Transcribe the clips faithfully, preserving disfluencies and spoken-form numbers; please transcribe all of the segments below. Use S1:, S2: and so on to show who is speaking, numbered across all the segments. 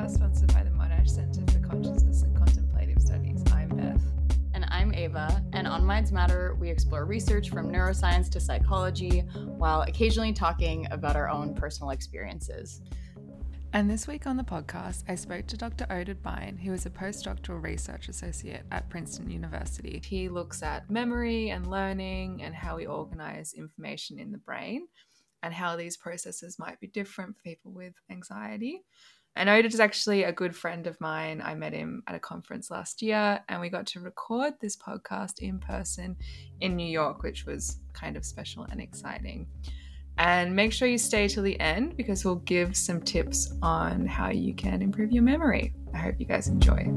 S1: podcast sponsored by the Monash Centre for Consciousness and Contemplative Studies. I'm Beth.
S2: And I'm Ava, and on Minds Matter, we explore research from neuroscience to psychology, while occasionally talking about our own personal experiences.
S1: And this week on the podcast, I spoke to Doctor Oded Bine, who is a postdoctoral research associate at Princeton University. He looks at memory and learning and how we organize information in the brain and how these processes might be different for people with anxiety. And Oded is actually a good friend of mine. I met him at a conference last year and we got to record this podcast in person in New York, which was kind of special and exciting. And make sure you stay till the end because we'll give some tips on how you can improve your memory. I hope you guys enjoy.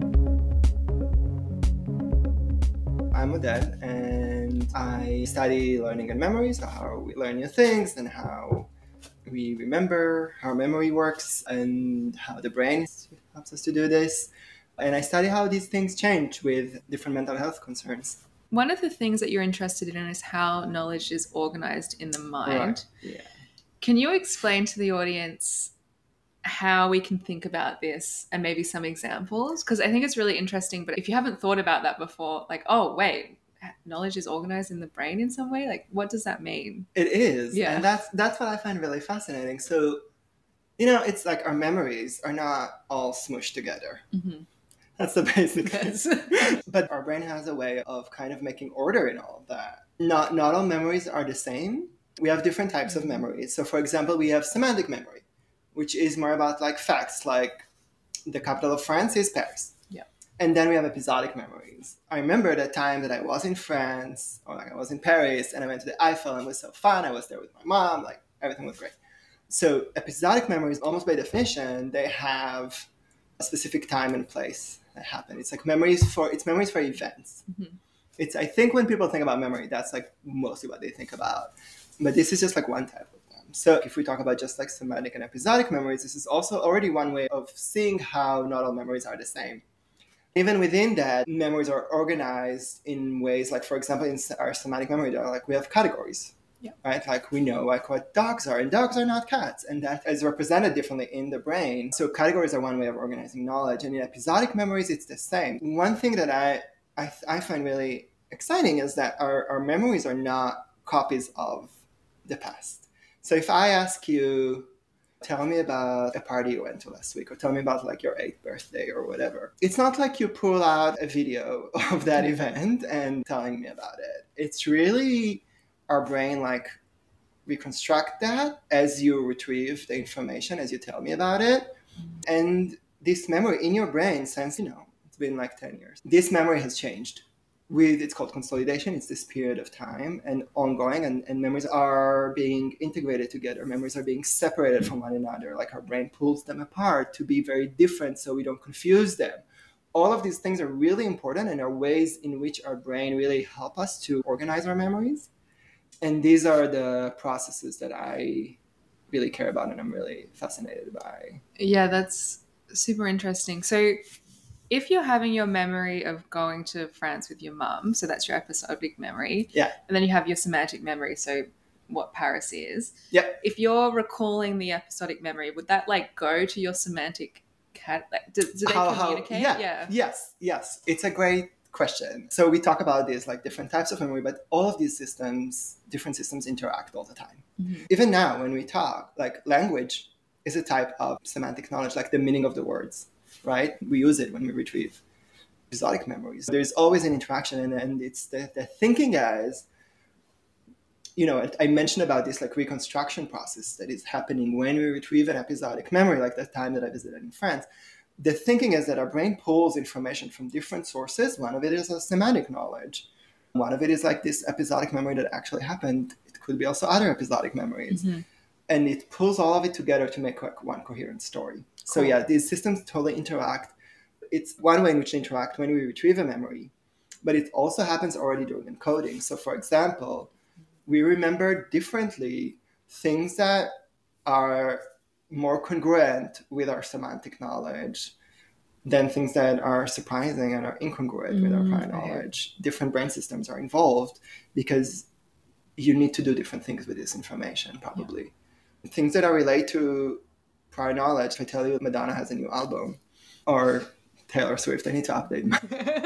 S3: I'm Oded and I study learning and memory, so how we learn new things and how we remember, how memory works and how the brain helps us to do this. And I study how these things change with different mental health concerns.
S1: One of the things that you're interested in is how knowledge is organized in the mind.
S3: Right. Yeah.
S1: Can you explain to the audience how we can think about this and maybe some examples? Because I think it's really interesting, but if you haven't thought about that before, like, oh, wait, knowledge is organized in the brain in some way? Like, what does that mean?
S3: It is.
S1: Yeah.
S3: And that's, that's what I find really fascinating. So, you know, it's like our memories are not all smushed together.
S1: Mm-hmm.
S3: That's the basic
S1: Yes.
S3: thing. But our brain has a way of kind of making order in all of that. Not not all memories are the same. We have different types of memories. So for example, we have semantic memory, which is more about like facts, like the capital of France is Paris.
S1: Yeah.
S3: And then we have episodic memories. I remember the time that I was in France, or like I was in Paris, and I went to the Eiffel and it was so fun. I was there with my mom, like everything was great. So episodic memories, almost by definition, they have a specific time and place that happen. It's like memories for it's memories for events.
S1: Mm-hmm.
S3: It's I think when people think about memory, that's like mostly what they think about. But this is just like one type of them. So if we talk about just like semantic and episodic memories, this is also already one way of seeing how not all memories are the same. Even within that, memories are organized in ways like, for example, in our semantic memory, like we have categories.
S1: Yeah.
S3: Right? Like we know like what dogs are, and dogs are not cats, and that is represented differently in the brain. So categories are one way of organizing knowledge, and in episodic memories, it's the same. One thing that I I, I find really exciting is that our, our memories are not copies of the past. So if I ask you, tell me about a party you went to last week, or tell me about like your eighth birthday or whatever, it's not like you pull out a video of that event and telling me about it. It's really our brain like reconstruct that as you retrieve the information, as you tell me about it. And this memory in your brain, since, you know, it's been like ten years, this memory has changed. With it's called consolidation. It's this period of time and ongoing, and, and memories are being integrated together. Memories are being separated from one another. Like our brain pulls them apart to be very different so we don't confuse them. All of these things are really important and are ways in which our brain really help us to organize our memories. And these are the processes that I really care about and I'm really fascinated by.
S1: Yeah, that's super interesting. So if you're having your memory of going to France with your mum, so that's your episodic memory.
S3: Yeah.
S1: And then you have your semantic memory, so what Paris is.
S3: Yep.
S1: If you're recalling the episodic memory, would that like go to your semantic cat? Like, do, do they
S3: How,
S1: communicate?
S3: how, yeah,
S1: yeah.
S3: Yes. Yes. It's a great question. So we talk about these like different types of memory, but all of these systems, different systems interact all the time.
S1: Mm-hmm.
S3: Even now when we talk, like language is a type of semantic knowledge, like the meaning of the words. Right? We use it when we retrieve episodic memories. There's always an interaction, and, and it's the, the thinking as, you know, I mentioned about this like reconstruction process that is happening when we retrieve an episodic memory, like the time that I visited in France. The thinking is that our brain pulls information from different sources. One of it is a semantic knowledge. One of it is like this episodic memory that actually happened. It could be also other episodic memories. Mm-hmm. And it pulls all of it together to make like one coherent story. So yeah, these systems totally interact. It's one way in which they interact when we retrieve a memory, but it also happens already during encoding. So for example, we remember differently things that are more congruent with our semantic knowledge than things that are surprising and are incongruent mm, with our prior knowledge. Okay. Different brain systems are involved because you need to do different things with this information, probably. Yeah. Things that are related to prior knowledge. If I tell you Madonna has a new album, or Taylor Swift, I need to update my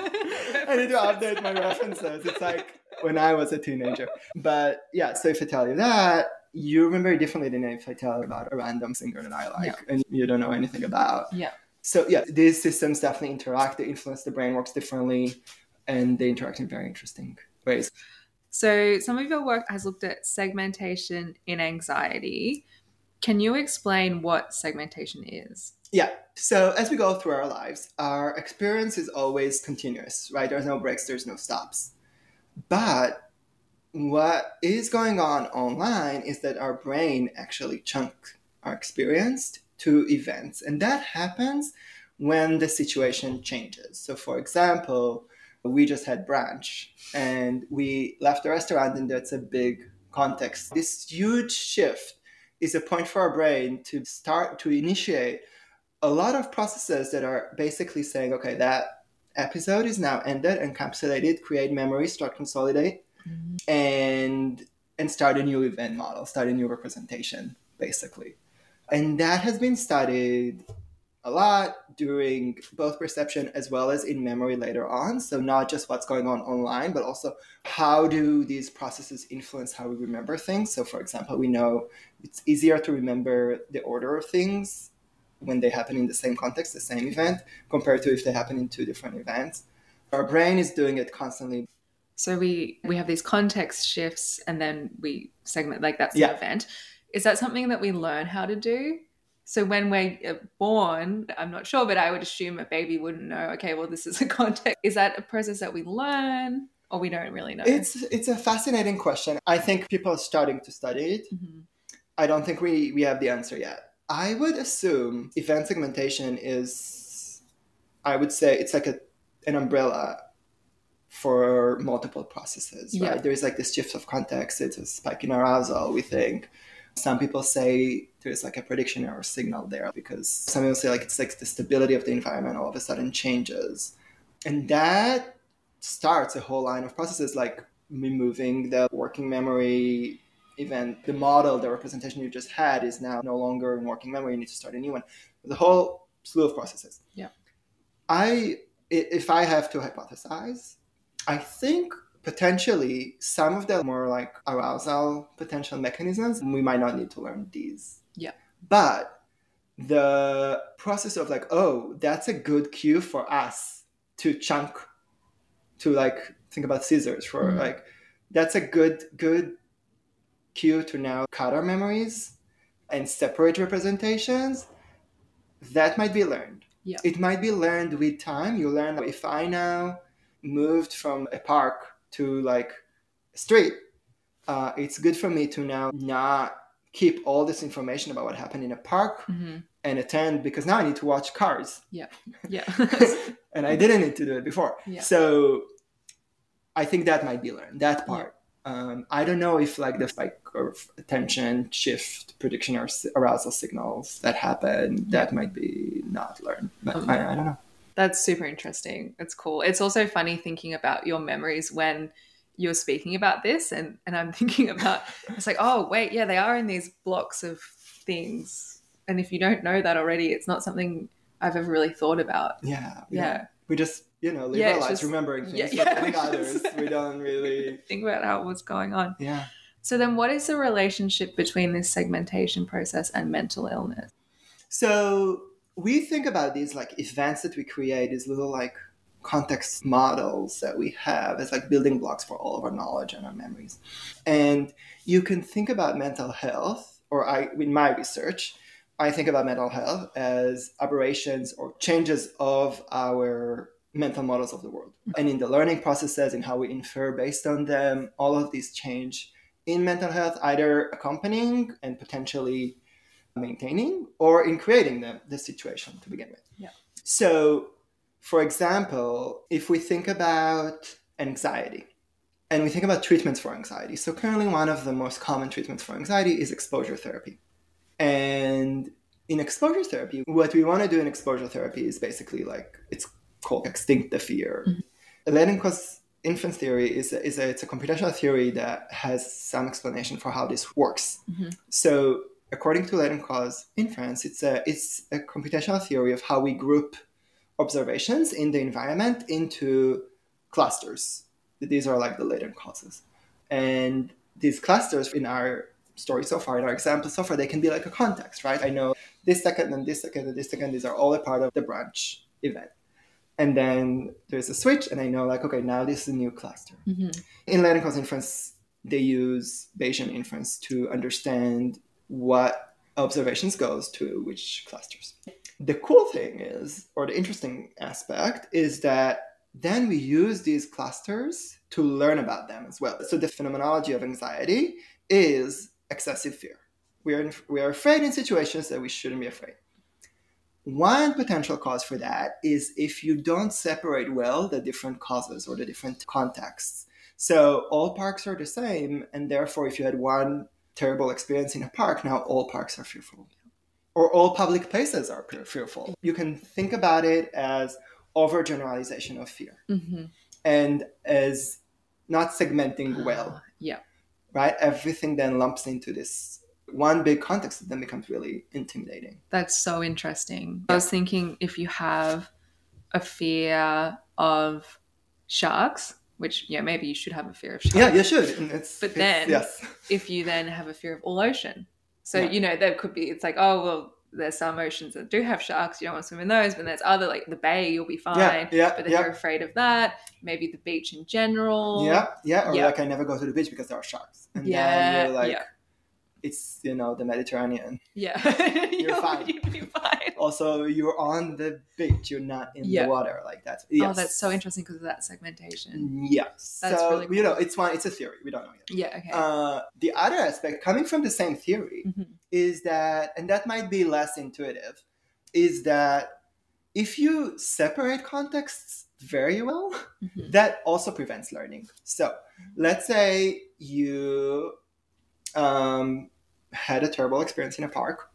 S3: I need to update my references. It's like when I was a teenager. But yeah, so if I tell you that, you remember it differently than if I tell you about a random singer that I like, yeah, and you don't know anything about.
S1: Yeah.
S3: So yeah, these systems definitely interact. They influence the brain, works differently, and they interact in very interesting ways.
S1: So some of your work has looked at segmentation in anxiety. Can you explain what segmentation is?
S3: Yeah. So as we go through our lives, our experience is always continuous, right? There's no breaks, there's no stops. But what is going on online is that our brain actually chunks our experience to events. And that happens when the situation changes. So for example, we just had brunch and we left the restaurant, and that's a big context. This huge shift is a point for our brain to start to initiate a lot of processes that are basically saying, okay, that episode is now ended, encapsulated, create memory, start consolidate, mm-hmm. and and start a new event model, start a new representation, basically. And that has been studied a lot during both perception as well as in memory later on. So not just what's going on online, but also how do these processes influence how we remember things. So for example, we know it's easier to remember the order of things when they happen in the same context, the same event, compared to if they happen in two different events. Our brain is doing it constantly.
S1: So we, we have these context shifts and then we segment, like that's
S3: yeah.
S1: the event. Is that something that we learn how to do? So when we're born, I'm not sure, but I would assume a baby wouldn't know, okay, well, this is a context. Is that a process that we learn or we don't really know?
S3: It's it's a fascinating question. I think people are starting to study it. Mm-hmm. I don't think we, we have the answer yet. I would assume event segmentation is, I would say it's like a an umbrella for multiple processes, right? Yeah. There is like this shift of context. It's a spike in arousal, we think. Some people say there's like a prediction or a signal there because some people say like it's like the stability of the environment all of a sudden changes. And that starts a whole line of processes like removing the working memory event. The model, the representation you just had is now no longer in working memory. You need to start a new one. There's a whole slew of processes.
S1: Yeah.
S3: I, if I have to hypothesize, I think potentially some of the more like arousal potential mechanisms, we might not need to learn these.
S1: Yeah.
S3: But the process of like, oh, that's a good cue for us to chunk, to like think about scissors for mm-hmm. like, that's a good, good cue to now cut our memories and separate representations. That might be learned.
S1: Yeah.
S3: It might be learned with time. You learn that if I now moved from a park to like a street, uh, it's good for me to now not keep all this information about what happened in a park mm-hmm. and attend, because now I need to watch cars.
S1: Yeah. Yeah.
S3: And I didn't need to do it before.
S1: Yeah.
S3: So I think that might be learned, that part. Yeah. Um, I don't know if like the spike of attention, shift, prediction, or arousal signals that happen, that might be not learned. But um, I, I don't know.
S1: That's super interesting. It's cool. It's also funny thinking about your memories when you're speaking about this, and, and I'm thinking about, it's like, oh, wait, yeah, they are in these blocks of things. And if you don't know that already, it's not something I've ever really thought about.
S3: Yeah.
S1: Yeah.
S3: yeah. We just, you know, live
S1: yeah,
S3: our lives
S1: just,
S3: remembering things,
S1: yeah,
S3: but
S1: yeah.
S3: like others, we don't really
S1: think about how what's going on.
S3: Yeah.
S1: So then what is the relationship between this segmentation process and mental illness?
S3: So we think about these like events that we create, these little like context models that we have as like building blocks for all of our knowledge and our memories. And you can think about mental health, or I, in my research, I think about mental health as aberrations or changes of our mental models of the world. And in the learning processes and how we infer based on them, all of these change in mental health, either accompanying and potentially maintaining, or in creating them, the situation to begin with.
S1: Yeah.
S3: So, for example, if we think about anxiety and we think about treatments for anxiety, so currently one of the most common treatments for anxiety is exposure therapy. And in exposure therapy, what we want to do in exposure therapy is basically like, it's called extinct the fear. Mm-hmm. Leninko's infant theory is a, is a, it's a computational theory that has some explanation for how this works. Mm-hmm. So according to latent cause inference, it's a, it's a computational theory of how we group observations in the environment into clusters. These are like the latent causes. And these clusters in our story so far, in our example so far, they can be like a context, right? I know this second and this second and this second, these are all a part of the branch event. And then there's a switch and I know like, okay, now this is a new cluster.
S1: Mm-hmm.
S3: In latent cause inference, they use Bayesian inference to understand what observations goes to which clusters. The cool thing is, or the interesting aspect, is that then we use these clusters to learn about them as well. So the phenomenology of anxiety is excessive fear. We are, in, we are afraid in situations that we shouldn't be afraid. One potential cause for that is if you don't separate well the different causes or the different contexts. So all parks are the same, and therefore if you had one terrible experience in a park, now all parks are fearful. Or all public places are fearful. You can think about it as overgeneralization of fear.
S1: Mm-hmm.
S3: And as not segmenting well.
S1: Uh, yeah.
S3: Right? Everything then lumps into this one big context that then becomes really intimidating.
S1: That's so interesting. I was thinking if you have a fear of sharks, which, yeah, maybe you should have a fear of sharks.
S3: Yeah, you should. And it's,
S1: but
S3: it's,
S1: then
S3: yes.
S1: if you then have a fear of all ocean. So,
S3: yeah.
S1: you know, there could be, it's like, oh, well, there's some oceans that do have sharks. You don't want to swim in those. But there's other, like the bay, you'll be fine.
S3: Yeah, yeah,
S1: but then
S3: yeah.
S1: you're afraid of that. Maybe the beach in general.
S3: Yeah, yeah. Or
S1: yeah.
S3: like I never go to the beach because there are sharks. And
S1: yeah,
S3: then you're like,
S1: yeah.
S3: it's, you know, the Mediterranean.
S1: Yeah.
S3: You're fine.
S1: You'd be fine.
S3: Also, you're on the beach. You're not in
S1: yeah.
S3: the water like that. Yes.
S1: Oh, that's so interesting because of that segmentation.
S3: Yes.
S1: That's
S3: so,
S1: really cool.
S3: you know, it's one, it's a theory. We don't know yet.
S1: Yeah, okay.
S3: Uh, the other aspect, coming from the same theory,
S1: mm-hmm.
S3: is that, and that might be less intuitive, is that if you separate contexts very well,
S1: mm-hmm.
S3: that also prevents learning. So let's say you um, had a terrible experience in a park,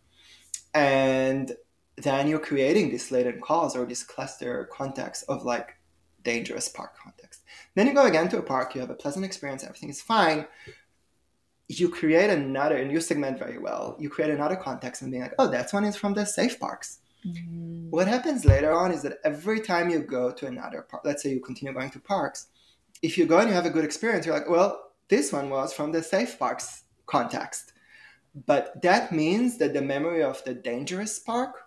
S3: and then you're creating this latent cause or this cluster context of like dangerous park context. Then you go again to a park, you have a pleasant experience, everything is fine. You create another, and you segment very well, you create another context and being like, oh, that one is from the safe parks.
S1: Mm-hmm.
S3: What happens later on is that every time you go to another park, let's say you continue going to parks, if you go and you have a good experience, you're like, well, this one was from the safe parks context. But that means that the memory of the dangerous park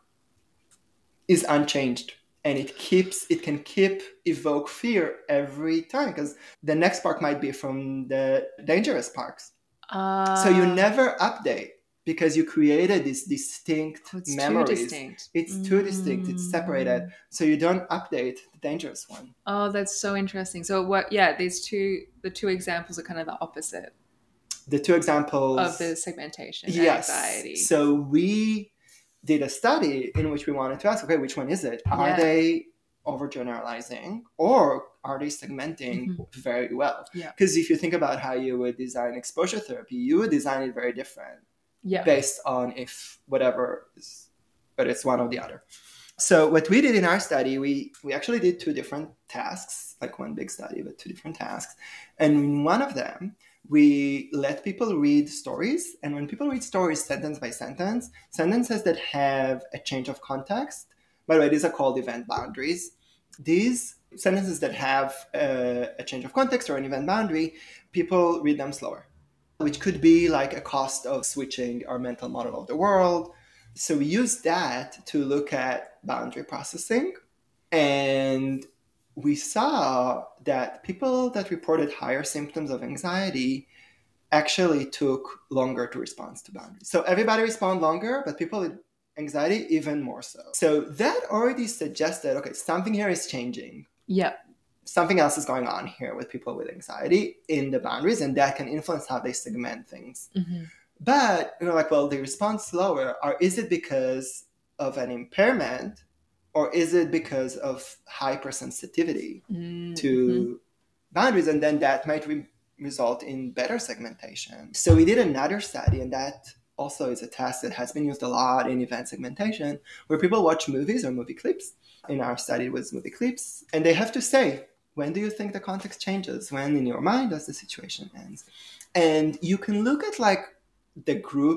S3: is unchanged. And it keeps, it can keep evoke fear every time because the next park might be from the dangerous parks.
S1: Uh,
S3: so you never update because you created these distinct
S1: oh, it's
S3: memories.
S1: Too distinct.
S3: It's mm. too distinct. It's separated. So you don't update the dangerous one.
S1: Oh, that's so interesting. So what? Yeah, these two, the two examples are kind of the opposite.
S3: The two examples
S1: of the segmentation,
S3: yes.
S1: anxiety.
S3: So we did a study in which we wanted to ask, okay, which one is it? Are
S1: yeah.
S3: they overgeneralizing or are they segmenting
S1: mm-hmm.
S3: very well?
S1: Yeah.
S3: Because if you think about how you would design exposure therapy, you would design it very different
S1: yeah.
S3: based on if whatever is, but it's one or the other. So what we did in our study, we, we actually did two different tasks, like one big study, but two different tasks. And in one of them, we let people read stories. And when people read stories sentence by sentence, sentences that have a change of context, by the way, these are called event boundaries. These sentences that have a, a change of context or an event boundary, people read them slower, which could be like a cost of switching our mental model of the world. So we use that to look at boundary processing. And we saw that people that reported higher symptoms of anxiety actually took longer to respond to boundaries. So everybody responded longer, but people with anxiety even more so. So that already suggested, okay, something here is changing.
S1: Yeah.
S3: Something else is going on here with people with anxiety in the boundaries, and that can influence how they segment things.
S1: Mm-hmm.
S3: But you're like, well, they respond slower. Or is it because of an impairment? Or is it because of hypersensitivity
S1: mm-hmm.
S3: to boundaries? And then that might re- result in better segmentation. So we did another study, and that also is a task that has been used a lot in event segmentation, where people watch movies or movie clips. In our study, it was movie clips. And they have to say, when do you think the context changes? When in your mind does the situation end? And you can look at like the group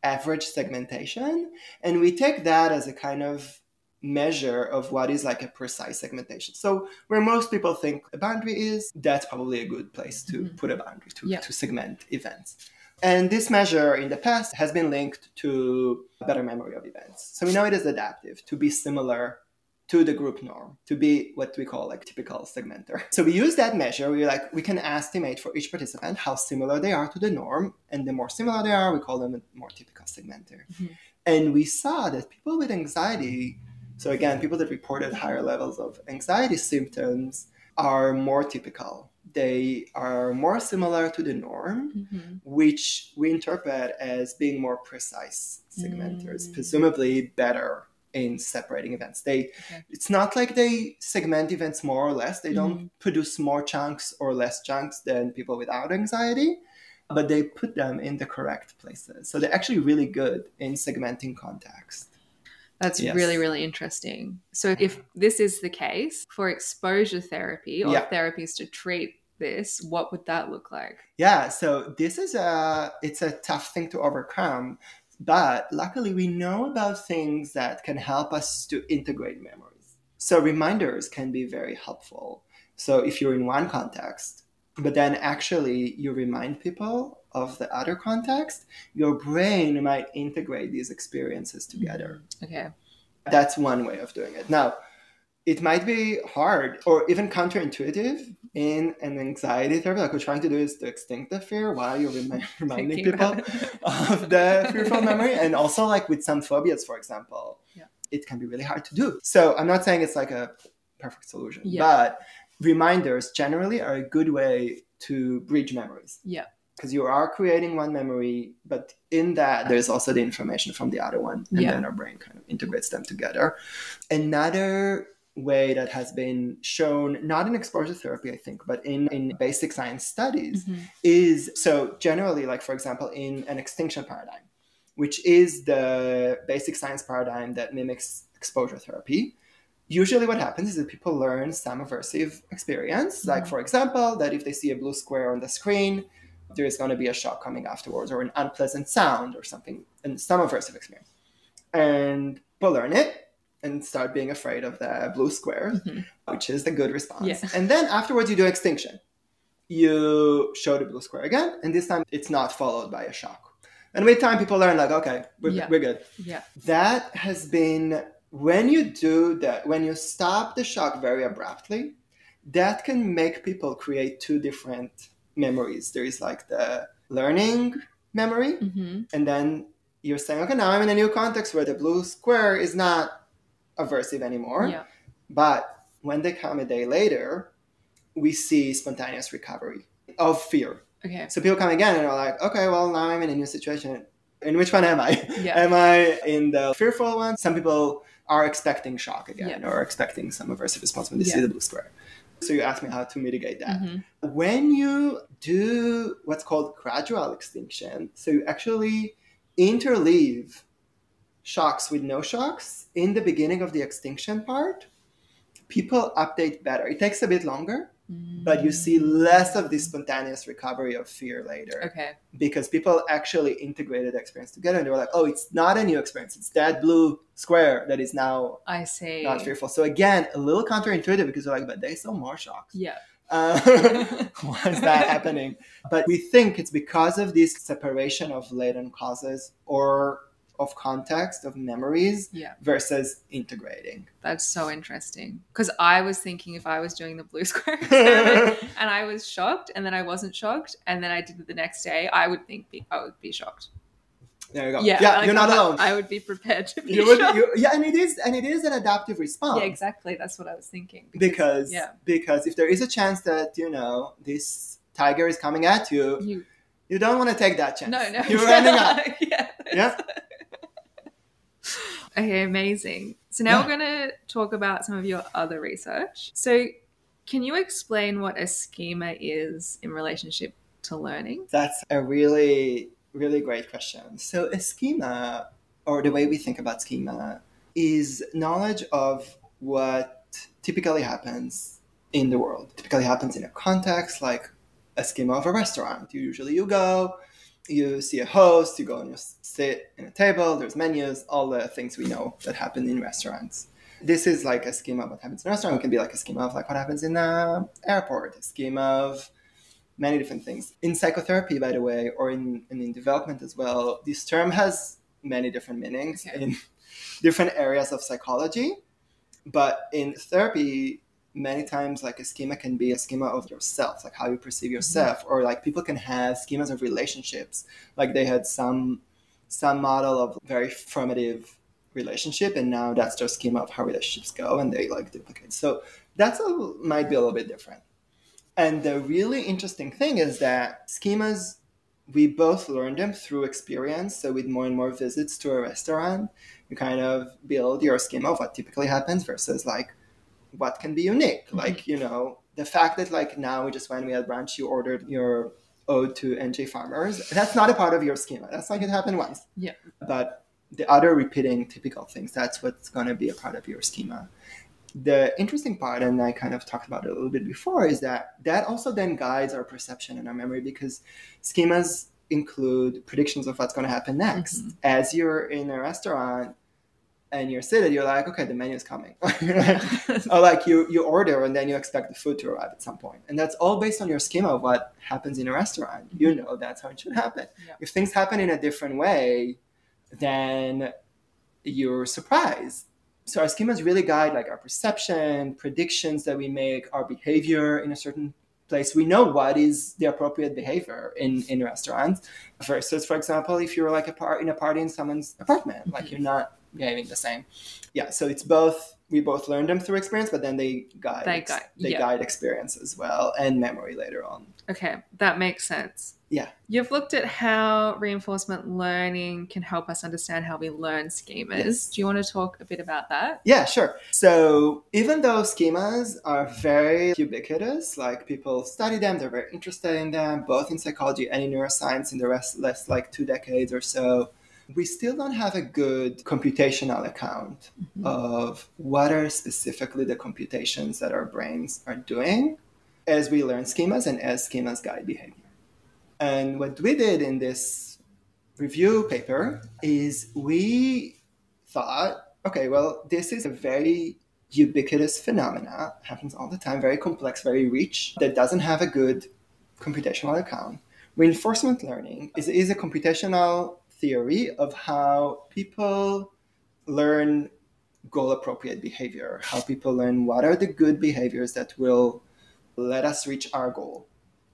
S3: average segmentation, and we take that as a kind of measure of what is like a precise segmentation. So where most people think a boundary is, that's probably a good place to mm-hmm. put a boundary, to,
S1: yep.
S3: to segment events. And this measure in the past has been linked to better memory of events. So we know it is adaptive, to be similar to the group norm, to be what we call like typical segmenter. So we use that measure. We like we can estimate for each participant how similar they are to the norm. And the more similar they are, we call them a more typical segmenter. Mm-hmm. And we saw that people with anxiety, so again, people that reported higher levels of anxiety symptoms are more typical. They are more similar to the norm, mm-hmm. which we interpret as being more precise segmenters, mm-hmm. presumably better in separating events. They, okay. It's not like they segment events more or less. They mm-hmm. don't produce more chunks or less chunks than people without anxiety, but they put them in the correct places. So they're actually really good in segmenting context.
S1: That's yes. really, really interesting. So if this is the case for exposure therapy or yeah. therapies to treat this, what would that look like?
S3: Yeah, so this is a, it's a tough thing to overcome, but luckily we know about things that can help us to integrate memories. So reminders can be very helpful. So if you're in one context, but then actually you remind people of the other context, your brain might integrate these experiences together.
S1: Okay.
S3: That's one way of doing it. Now, it might be hard or even counterintuitive in an anxiety therapy. Like we're trying to do is to extinct the fear while you're remi- reminding people of the fearful memory. And also like with some phobias, for example, yeah. it can be really hard to do. So I'm not saying it's like a perfect solution, yeah. but reminders generally are a good way to bridge memories.
S1: Yeah.
S3: Because you are creating one memory, but in that there's also the information from the other one. And yeah. then our brain kind of integrates them together. Another way that has been shown, not in exposure therapy, I think, but in, in basic science studies mm-hmm. is, so generally, like, for example, in an extinction paradigm, which is the basic science paradigm that mimics exposure therapy. Usually what happens is that people learn some aversive experience. Mm-hmm. Like, for example, that if they see a blue square on the screen, there is going to be a shock coming afterwards or an unpleasant sound or something, and some aversive experience. And people learn it and start being afraid of the blue squares, mm-hmm. which is the good response.
S1: Yeah.
S3: And then afterwards you do extinction. You show the blue square again, and this time it's not followed by a shock. And with time people learn like, okay, we're,
S1: yeah.
S3: we're good.
S1: Yeah.
S3: That has been, when you do that, when you stop the shock very abruptly, that can make people create two different memories. There is like the learning memory, mm-hmm. and then you're saying, okay, now I'm in a new context where the blue square is not aversive anymore.
S1: Yeah.
S3: But when they come a day later, we see spontaneous recovery of fear.
S1: Okay.
S3: So people come again and are like, okay, well, now I'm in a new situation. In which one am I?
S1: Yeah.
S3: Am I in the fearful one? Some people are expecting shock again,
S1: yeah.
S3: or expecting some aversive response when they
S1: yeah.
S3: see the blue square. So you asked me how to mitigate that.
S1: Mm-hmm.
S3: When you do what's called gradual extinction, so you actually interleave shocks with no shocks in the beginning of the extinction part, people update better. It takes a bit longer, mm. but you see less of the spontaneous recovery of fear later.
S1: Okay.
S3: Because people actually integrated the experience together and they were like, oh, it's not a new experience. It's that blue square that is now
S1: I see.
S3: not fearful. So again, a little counterintuitive because they're like, but they saw more shocks.
S1: Yeah.
S3: Uh, why is that happening? But we think it's because of this separation of latent causes or of context, of memories,
S1: yeah.
S3: versus integrating.
S1: That's so interesting. Because I was thinking if I was doing the blue square experiment and I was shocked and then I wasn't shocked and then I did it the next day, I would think be, I would be shocked.
S3: There you go.
S1: Yeah,
S3: yeah
S1: like
S3: you're not
S1: I,
S3: alone.
S1: I would be prepared to be
S3: you would,
S1: shocked.
S3: You, yeah, and it is and it is an adaptive response.
S1: Yeah, exactly. That's what I was thinking.
S3: Because because,
S1: yeah.
S3: because if there is a chance that, you know, this tiger is coming at you,
S1: you,
S3: you don't want to take that chance.
S1: No, no.
S3: You're running up.
S1: yeah.
S3: Yeah.
S1: Okay, amazing. So now
S3: yeah.
S1: we're going to talk about some of your other research. So can you explain what a schema is in relationship to learning?
S3: That's a really, really great question. So a schema, or the way we think about schema, is knowledge of what typically happens in the world. Typically happens in a context like a schema of a restaurant. Usually you go, You see a host, you go and you sit in a table, there's menus, all the things we know that happen in restaurants. This is like a schema of what happens in a restaurant. It can be like a schema of like what happens in an airport, a schema of many different things. In psychotherapy, by the way, or in, and in development as well, this term has many different meanings okay. in different areas of psychology. But in therapy, many times like a schema can be a schema of yourself, like how you perceive yourself, mm-hmm. or like people can have schemas of relationships. Like they had some some model of very formative relationship, and now that's their schema of how relationships go, and they like duplicate. So that's a, might be a little bit different. And the really interesting thing is that schemas, we both learn them through experience. So with more and more visits to a restaurant, you kind of build your schema of what typically happens versus like what can be unique. Mm-hmm. Like, you know, the fact that like now we just when we had brunch, you ordered your ode to N J Farmers. That's not a part of your schema. That's like it happened once.
S1: Yeah.
S3: But the other repeating typical things, that's what's going to be a part of your schema. The interesting part, and I kind of talked about it a little bit before, is that that also then guides our perception and our memory, because schemas include predictions of what's going to happen next. Mm-hmm. As you're in a restaurant and you're seated, you're like, okay, the menu is coming. Or like you, you order and then you expect the food to arrive at some point. And that's all based on your schema of what happens in a restaurant. Mm-hmm. You know that's how it should happen. Yeah. If things happen in a different way, then you're surprised. So our schemas really guide like our perception, predictions that we make, our behavior in a certain place. We know what is the appropriate behavior in, in restaurants versus, for example, if you're like a part in a party in someone's apartment, mm-hmm. like you're not behaving the same. Yeah, so it's both, we both learn them through experience, but then they guide,
S1: they guide,
S3: they
S1: yeah.
S3: guide experience as well and memory later on.
S1: Okay, that makes sense.
S3: Yeah.
S1: You've looked at how reinforcement learning can help us understand how we learn schemas. Yes. Do you want to talk a bit about that?
S3: Yeah, sure. So even though schemas are very ubiquitous, like people study them, they're very interested in them, both in psychology and in neuroscience in the rest, last like two decades or so, we still don't have a good computational account mm-hmm. of what are specifically the computations that our brains are doing as we learn schemas and as schemas guide behavior. And what we did in this review paper is we thought, okay, well, this is a very ubiquitous phenomena, happens all the time, very complex, very rich, that doesn't have a good computational account. Reinforcement learning is, is a computational theory of how people learn goal-appropriate behavior, how people learn what are the good behaviors that will let us reach our goal.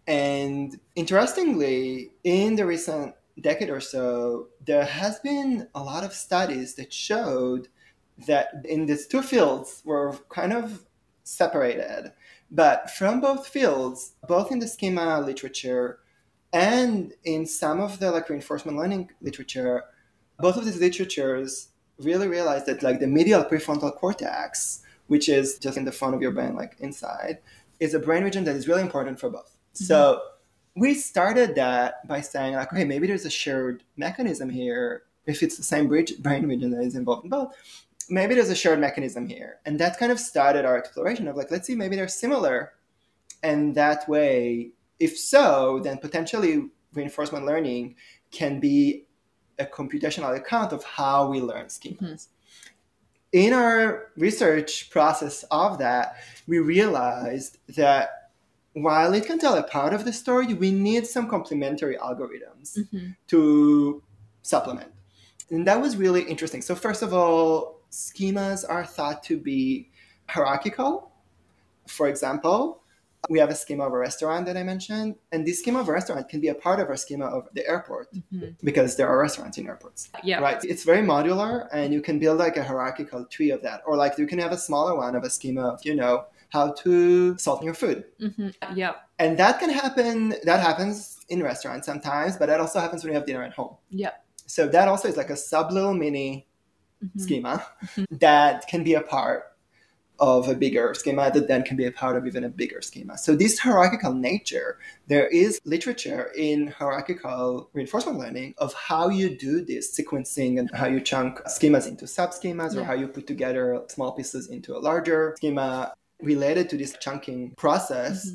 S3: And interestingly, in the recent decade or so, there has been a lot of studies that showed that in these two fields were kind of separated. But from both fields, both in the schema literature and in some of the like reinforcement learning literature, both of these literatures really realized that like the medial prefrontal cortex, which is just in the front of your brain, like inside, is a brain region that is really important for both. Mm-hmm. So we started that by saying like, okay, maybe there's a shared mechanism here. If it's the same brain region that is involved in both, maybe there's a shared mechanism here. And that kind of started our exploration of like, let's see, maybe they're similar. And that way, if so, then potentially reinforcement learning can be a computational account of how we learn schemas. Mm-hmm. In our research process of that, we realized that while it can tell a part of the story, we need some complementary algorithms mm-hmm. to supplement. And that was really interesting. So first of all, schemas are thought to be hierarchical. For example, we have a schema of a restaurant that I mentioned, and this schema of a restaurant can be a part of our schema of the airport mm-hmm. because there are restaurants in airports.
S1: Yeah.
S3: Right. It's very modular, and you can build like a hierarchical tree of that. Or like you can have a smaller one of a schema of, you know, how to salt your food.
S1: Mm-hmm. Yeah.
S3: And that can happen, that happens in restaurants sometimes, but that also happens when you have dinner at home.
S1: Yeah.
S3: So that also is like a sub little mini mm-hmm. schema
S1: mm-hmm.
S3: that can be a part of a bigger schema that then can be a part of even a bigger schema. So this hierarchical nature, there is literature in hierarchical reinforcement learning of how you do this sequencing and how you chunk schemas into sub-schemas yeah. or how you put together small pieces into a larger schema. Related to this chunking process, mm-hmm.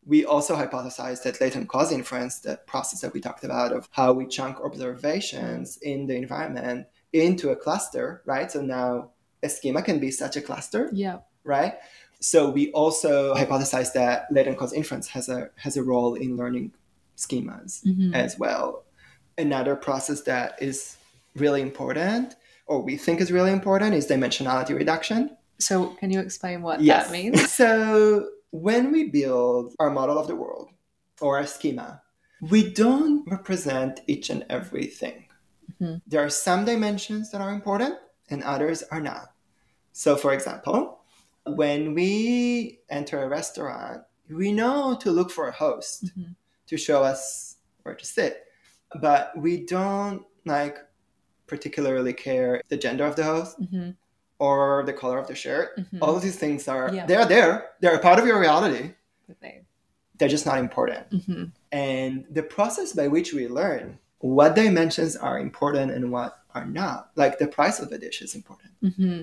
S3: we also hypothesized that latent cause inference, the process that we talked about of how we chunk observations in the environment into a cluster, right? So now a schema can be such a cluster,
S1: Yeah.
S3: right? So we also hypothesized that latent cause inference has a has a role in learning schemas
S1: Mm-hmm.
S3: as well. Another process that is really important, or we think is really important, is dimensionality reduction.
S1: So can you explain what
S3: Yes.
S1: that means?
S3: So when we build our model of the world or our schema, we don't represent each and everything.
S1: Mm-hmm.
S3: There are some dimensions that are important and others are not. So for example, when we enter a restaurant, we know to look for a host
S1: Mm-hmm.
S3: to show us where to sit, but we don't like particularly care the gender of the host.
S1: Mm-hmm.
S3: Or the color of the shirt.
S1: Mm-hmm.
S3: All of these things are,
S1: Yeah.
S3: they're there. They're a part of your reality.
S1: But they-
S3: They're just not important.
S1: Mm-hmm.
S3: And the process by which we learn what dimensions are important and what are not, like the price of a dish is important,
S1: Mm-hmm.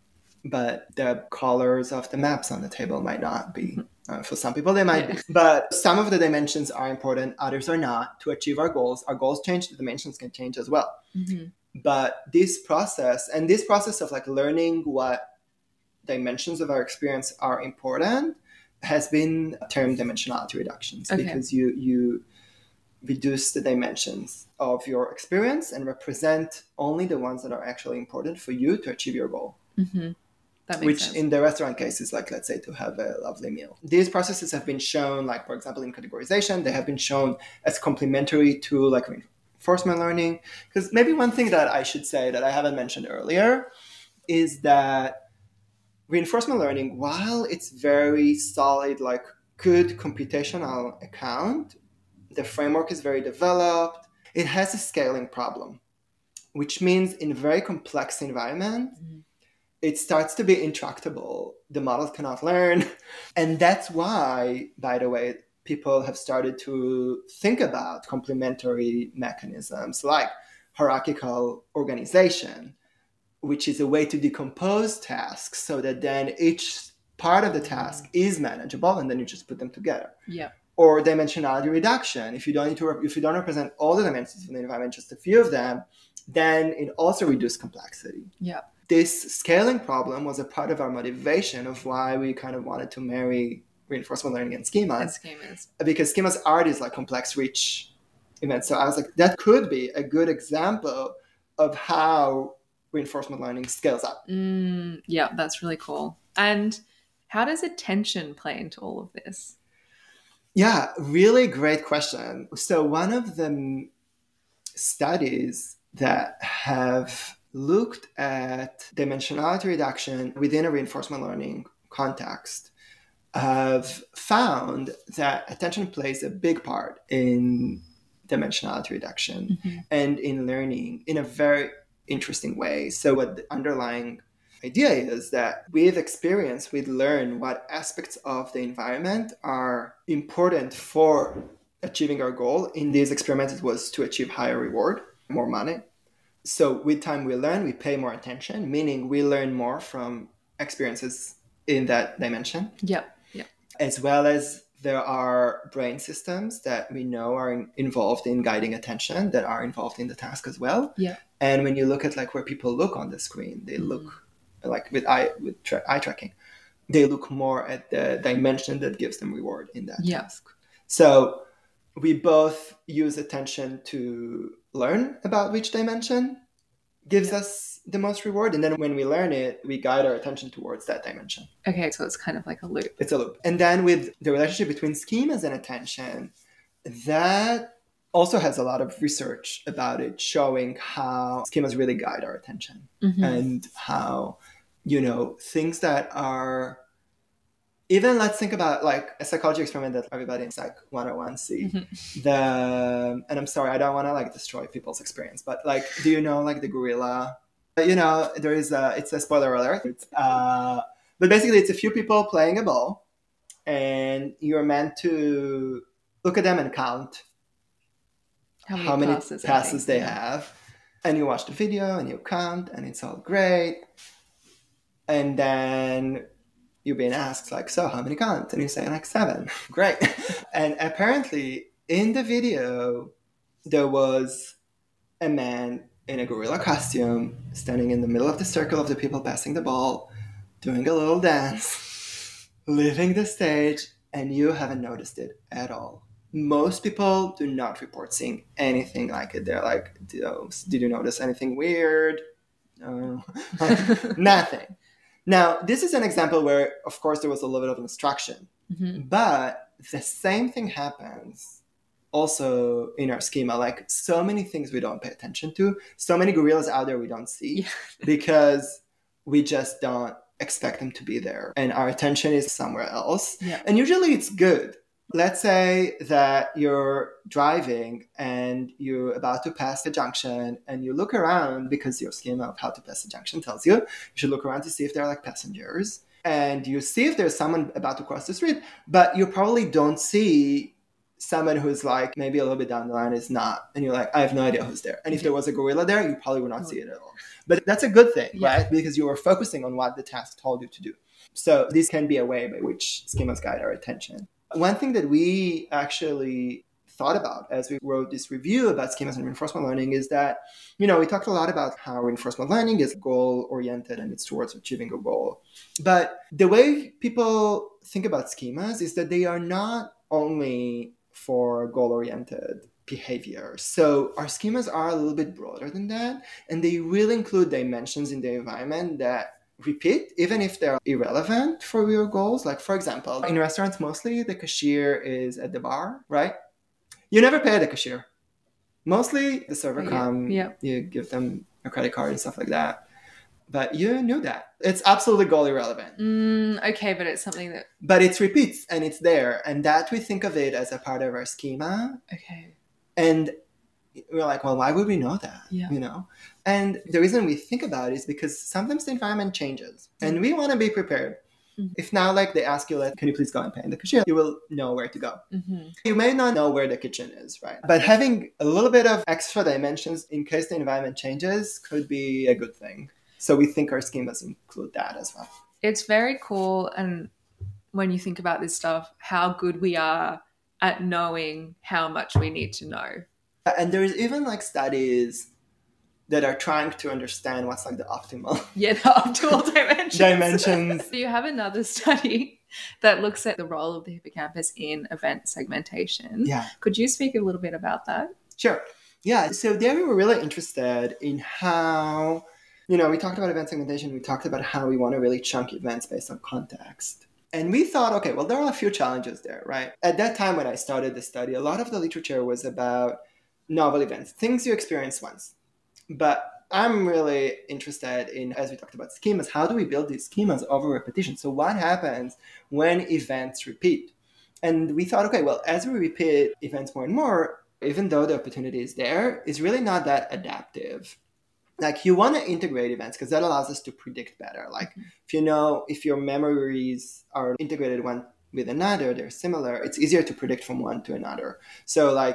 S3: but the colors of the maps on the table might not be. Uh, for some people, they might
S1: Yeah.
S3: be. But some of the dimensions are important, others are not. To achieve our goals, our goals change, the dimensions can change as well.
S1: Mm-hmm.
S3: But this process and this process of like learning what dimensions of our experience are important has been termed dimensionality reductions,
S1: Okay.
S3: because you you reduce the dimensions of your experience and represent only the ones that are actually important for you to achieve your goal.
S1: Mm-hmm. That makes
S3: Which
S1: sense.
S3: in the restaurant case is like, let's say, to have a lovely meal. These processes have been shown, like for example in categorization, they have been shown as complementary to like reinforcement learning. Because maybe one thing that I should say that I haven't mentioned earlier is that reinforcement learning, while it's very solid, like good computational account, the framework is very developed, it has a scaling problem, which means in a very complex environment,
S1: Mm-hmm.
S3: it starts to be intractable. The models cannot learn. And that's why, by the way, people have started to think about complementary mechanisms like hierarchical organization, which is a way to decompose tasks so that then each part of the task is manageable and then you just put them together.
S1: Yeah.
S3: Or dimensionality reduction. If you don't need to, if you don't represent all the dimensions of the environment, just a few of them, then it also reduces complexity.
S1: Yeah.
S3: This scaling problem was a part of our motivation of why we kind of wanted to marry reinforcement learning and schemas.
S1: And schemas.
S3: Because schemas are these like complex, rich events. So I was like, that could be a good example of how reinforcement learning scales up.
S1: Mm, yeah, that's really cool. And how does attention play into all of this?
S3: Yeah, really great question. So one of the studies that have looked at dimensionality reduction within a reinforcement learning context have found that attention plays a big part in dimensionality reduction
S1: Mm-hmm.
S3: and in learning in a very interesting way. So what the underlying idea is that with experience, we learn what aspects of the environment are important for achieving our goal. In these experiments, it was to achieve higher reward, more money. So with time we learn, we pay more attention, meaning we learn more from experiences in that dimension.
S1: Yeah. Yeah.
S3: As well as there are brain systems that we know are in, involved in guiding attention that are involved in the task as well.
S1: Yeah.
S3: And when you look at like where people look on the screen, they look mm-hmm. like with eye with tra- eye tracking, they look more at the dimension that gives them reward in that
S1: Yeah.
S3: task. So we both use attention to learn about which dimension gives
S1: yeah.
S3: us the most reward. And then when we learn it, we guide our attention towards that dimension.
S1: Okay, so it's kind of like a loop.
S3: It's a loop. And then with the relationship between schemas and attention, that also has a lot of research about it, showing how schemas really guide our attention
S1: Mm-hmm.
S3: and how, you know, things that are, even let's think about like a psychology experiment that everybody in Psych one oh one see.
S1: Mm-hmm.
S3: The, and I'm sorry, I don't want to like destroy people's experience, but like, do you know like the gorilla? You know, there is a, it's a spoiler alert. It's, uh, but basically it's a few people playing a ball and you're meant to look at them and count
S1: How many
S3: how many
S1: passes,
S3: passes, they
S1: yeah.
S3: have. And you watch the video and you count and it's all great. And then you're being asked like, so how many count? And you say like seven. Great. And apparently in the video, there was a man in a gorilla costume standing in the middle of the circle of the people passing the ball, doing a little dance, leaving the stage, and you haven't noticed it at all. Most people do not report seeing anything like it. They're like, did you notice anything weird? No. Nothing. Now, this is an example where, of course, there was a little bit of instruction. Mm-hmm. But the same thing happens also in our schema. Like, so many things we don't pay attention to. So many gorillas out there we don't see yeah. because we just don't expect them to be there. And our attention is somewhere else. Yeah. And usually it's good. Let's say that you're driving and you're about to pass a junction and you look around because your schema of how to pass a junction tells you, you should look around to see if there are like passengers, and you see if there's someone about to cross the street, but you probably don't see someone who's like maybe a little bit down the line is not. And you're like, I have no idea who's there. And if there was a gorilla there, you probably would not see it at all. But that's a good thing, yeah. right? Because you were focusing on what the task told you to do. So this can be a way by which schemas guide our attention. One thing that we actually thought about as we wrote this review about schemas and reinforcement learning is that, you know, we talked a lot about how reinforcement learning is goal-oriented and it's towards achieving a goal. But the way people think about schemas is that they are not only for goal-oriented behavior. So our schemas are a little bit broader than that, and they will include dimensions in the environment that repeat, even if they're irrelevant for your goals. Like, for example, in restaurants, mostly the cashier is at the bar, right? You never pay the cashier. Mostly the server yeah. come, yeah. you give them a credit card and stuff like that. But you knew that. It's absolutely goal irrelevant.
S1: Mm, okay, but it's something that...
S3: But it repeats and it's there. And that we think of it as a part of our schema.
S1: Okay.
S3: And we're like, well, why would we know that?
S1: Yeah.
S3: You know? And the reason we think about it is because sometimes the environment changes and we want to be prepared. Mm-hmm. If now, like, they ask you, like, can you please go and pay in the cashier? You will know where to go. Mm-hmm. You may not know where the kitchen is, right? But having a little bit of extra dimensions in case the environment changes could be a good thing. So we think our schemas include that as well.
S1: It's very cool. And when you think about this stuff, how good we are at knowing how much we need to know.
S3: And there's even like studies that are trying to understand what's like the optimal.
S1: Yeah, the optimal dimensions.
S3: dimensions.
S1: So you have another study that looks at the role of the hippocampus in event segmentation.
S3: Yeah.
S1: Could you speak a little bit about that?
S3: Sure. Yeah. So there we were really interested in how, you know, we talked about event segmentation. We talked about how we want to really chunk events based on context. And we thought, okay, well, there are a few challenges there, right? At that time when I started the study, a lot of the literature was about novel events, things you experience once. But I'm really interested in, as we talked about schemas, how do we build these schemas over repetition? So what happens when events repeat? And we thought, okay, well, as we repeat events more and more, even though the opportunity is there, it's really not that adaptive. Like, you want to integrate events because that allows us to predict better. Like, mm-hmm. if you know, if your memories are integrated one with another, they're similar, it's easier to predict from one to another. So, like,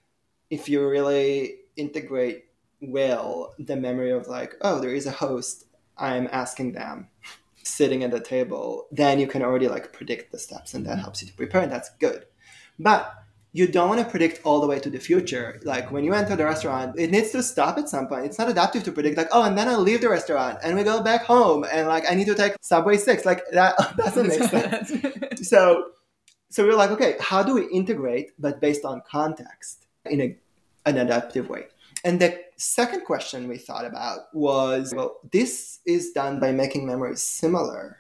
S3: if you really integrate well the memory of like, oh, there is a host, I'm asking them, sitting at the table, then you can already like predict the steps and that helps you to prepare, and that's good. But you don't want to predict all the way to the future. Like, when you enter the restaurant, it needs to stop at some point. It's not adaptive to predict like, oh, and then I'll leave the restaurant and we go back home and like I need to take Subway six. Like, that doesn't make sense. so so we're like, okay, how do we integrate but based on context in a, an adaptive way? And the second question we thought about was, well, this is done by making memories similar.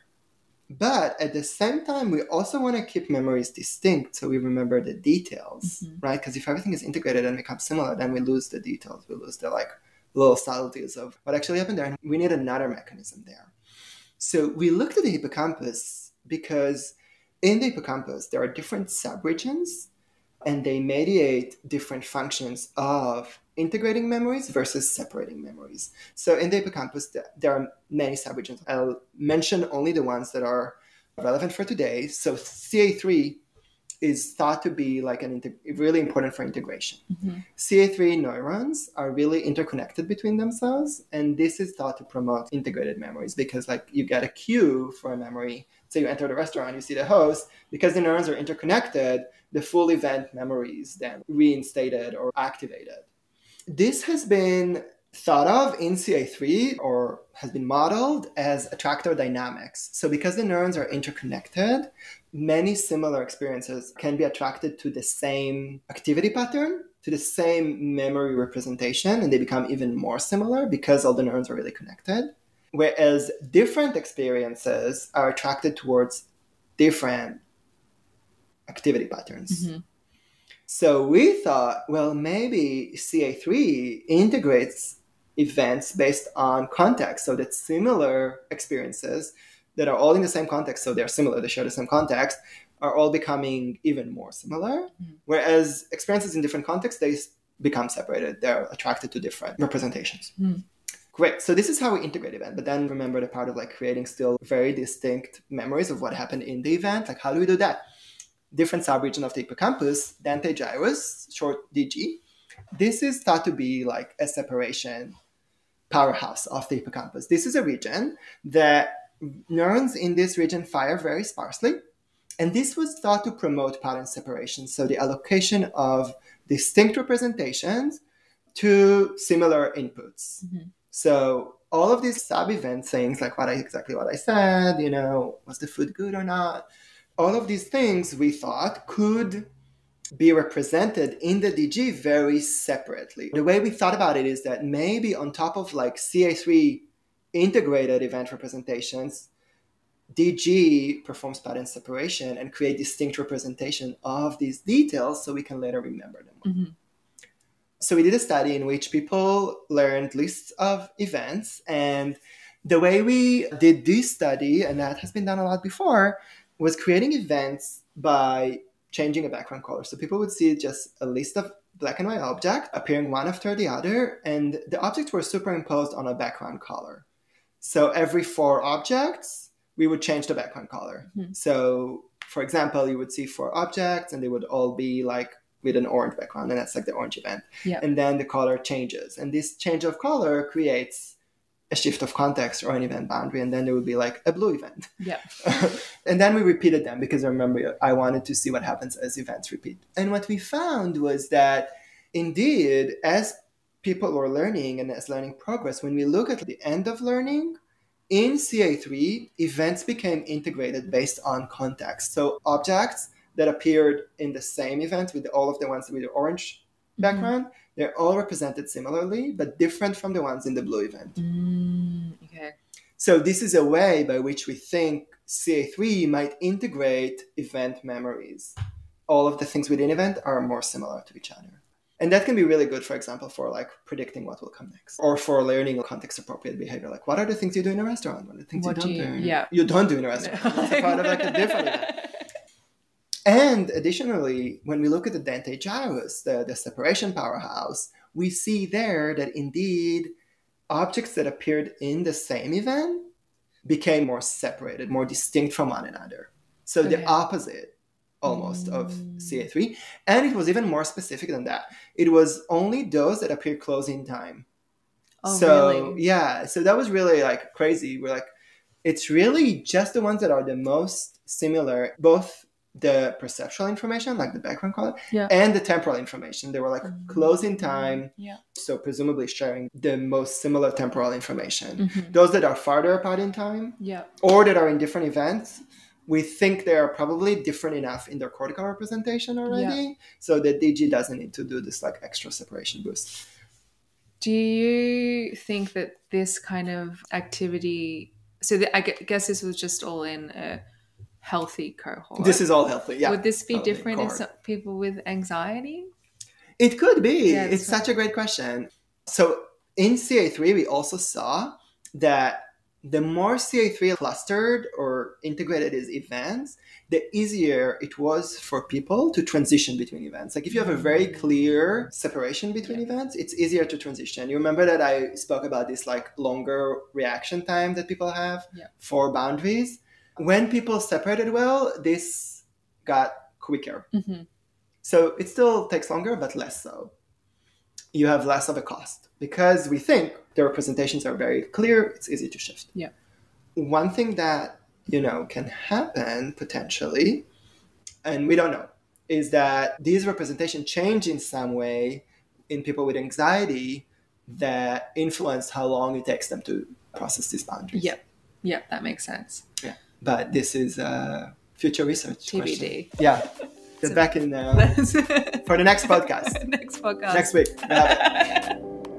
S3: But at the same time, we also want to keep memories distinct so we remember the details, mm-hmm. right? Because if everything is integrated and becomes similar, then we lose the details. We lose the like little subtleties of what actually happened there. And we need another mechanism there. So we looked at the hippocampus because in the hippocampus, there are different subregions and they mediate different functions of integrating memories versus separating memories. So in the hippocampus, there are many subregions. I'll mention only the ones that are relevant for today. So C A three is thought to be like an inter- really important for integration. Mm-hmm. C A three neurons are really interconnected between themselves, and this is thought to promote integrated memories because like you get a cue for a memory, say you enter the restaurant, you see the host, because the neurons are interconnected, the full event memory is then reinstated or activated. This has been thought of in C A three, or has been modeled as attractor dynamics. So because the neurons are interconnected, many similar experiences can be attracted to the same activity pattern, to the same memory representation, and they become even more similar because all the neurons are really connected. Whereas different experiences are attracted towards different activity patterns. Mm-hmm. So we thought, well, maybe C A three integrates events based on context, so that similar experiences that are all in the same context, so they're similar, they share the same context, are all becoming even more similar. Mm-hmm. Whereas experiences in different contexts, they become separated. They're attracted to different representations. Mm-hmm. Great. So this is how we integrate event. But then remember the part of like creating still very distinct memories of what happened in the event. Like, how do we do that? Different subregion of the hippocampus, dentate gyrus, short D G. This is thought to be like a separation powerhouse of the hippocampus. This is a region that neurons in this region fire very sparsely. And this was thought to promote pattern separation. So the allocation of distinct representations to similar inputs. Mm-hmm. So all of these sub-event things, like what I, exactly what I said, you know, was the food good or not? All of these things we thought could be represented in the D G very separately. The way we thought about it is that maybe on top of like C A three integrated event representations, D G performs pattern separation and create distinct representation of these details so we can later remember them. Mm-hmm. So we did a study in which people learned lists of events, and the way we did this study, and that has been done a lot before, was creating events by changing a background color. So people would see just a list of black and white objects appearing one after the other, and the objects were superimposed on a background color. So every four objects, we would change the background color. Mm-hmm. So for example, you would see four objects and they would all be like with an orange background, and that's like the orange event. Yeah. And then the color changes. And this change of color creates a shift of context or an event boundary, and then there would be like a blue event. Yeah. And then we repeated them because I remember I wanted to see what happens as events repeat. And what we found was that indeed, as people were learning and as learning progressed, when we look at the end of learning, in C A three, events became integrated based on context. So objects that appeared in the same event with all of the ones with the orange background, mm-hmm. they're all represented similarly, but different from the ones in the blue event.
S1: Mm, okay.
S3: So this is a way by which we think C A three might integrate event memories. All of the things within event are more similar to each other. And that can be really good, for example, for like predicting what will come next, or for learning context-appropriate behavior. Like, what are the things you do in a restaurant? What are the things
S1: what
S3: you don't
S1: do? You,
S3: do?
S1: Yeah.
S3: You don't do in a restaurant. That's a part of like a different event. And additionally, when we look at the dentate gyrus, the, the separation powerhouse, we see there that indeed objects that appeared in the same event became more separated, more distinct from one another. So okay. the opposite almost mm. of C A three. And it was even more specific than that. It was only those that appeared close in time.
S1: Oh,
S3: so,
S1: really?
S3: Yeah. So that was really like crazy. We're like, it's really just the ones that are the most similar, both the perceptual information, like the background color, yeah. and the temporal information. They were like mm-hmm. close in time.
S1: Yeah.
S3: So presumably sharing the most similar temporal information.
S1: Mm-hmm.
S3: Those that are farther apart in time,
S1: yeah.
S3: or that are in different events, we think they are probably different enough in their cortical representation already, yeah. so that D G doesn't need to do this like extra separation boost.
S1: Do you think that this kind of activity, so the, I guess this was just all in a healthy cohort.
S3: This is all healthy, yeah.
S1: Would this be
S3: healthy
S1: different
S3: cohort.
S1: in some people with anxiety?
S3: It could be.
S1: Yeah,
S3: it's such a great question. So in C A three, we also saw that the more C A three clustered or integrated as events, the easier it was for people to transition between events. Like if you have a very clear separation between yeah. events, it's easier to transition. You remember that I spoke about this like longer reaction time that people have
S1: yeah.
S3: for boundaries? When people separated well, this got quicker.
S1: Mm-hmm.
S3: So it still takes longer, but less so. You have less of a cost because we think the representations are very clear. It's easy to shift.
S1: Yeah.
S3: One thing that you know, can happen potentially, and we don't know, is that these representation change in some way in people with anxiety that influence how long it takes them to process these boundaries.
S1: Yep. Yep, that makes sense.
S3: Yeah. But this is uh, future research.
S1: T B D.
S3: Question. Yeah. Get so, back in uh, for the next podcast.
S1: Next podcast.
S3: Next week. We'll have it.